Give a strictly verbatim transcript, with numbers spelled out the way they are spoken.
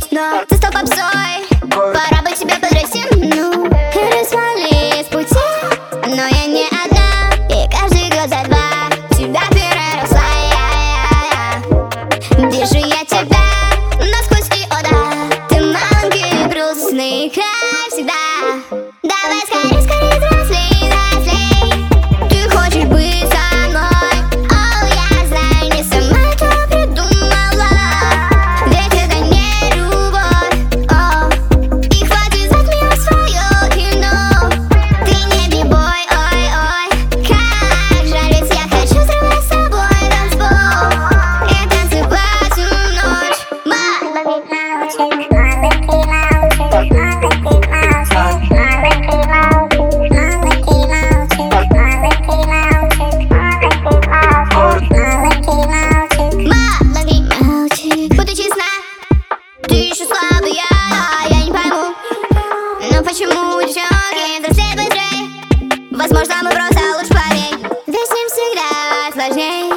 но ты стал попсой. Пора бы тебя подрасти, ну или свали с пути. Но я не одна, и каждый год за два тебя переросла я. Вижу я тебя насквозь и о да. Ты маленький, грустный, как всегда. Давай скорей, скорей, взрослей, взрослей. Ты хочешь быть со мной? О, я знаю, не сама это придумала. Ведь это не любовь, о. И хватит звать меня в свое кино. Ты не бибой, ой-ой. Как жаль, ведь я хочу срывать с тобой танцпол и танцевать всю ночь. Маленький мальчик, маленький мальчик, маленький мальчик. Ты еще слабая, я не пойму, но почему девчонки взрослеют быстрее? Возможно, мы просто лучше поверь, ведь с ним всегда сложнее.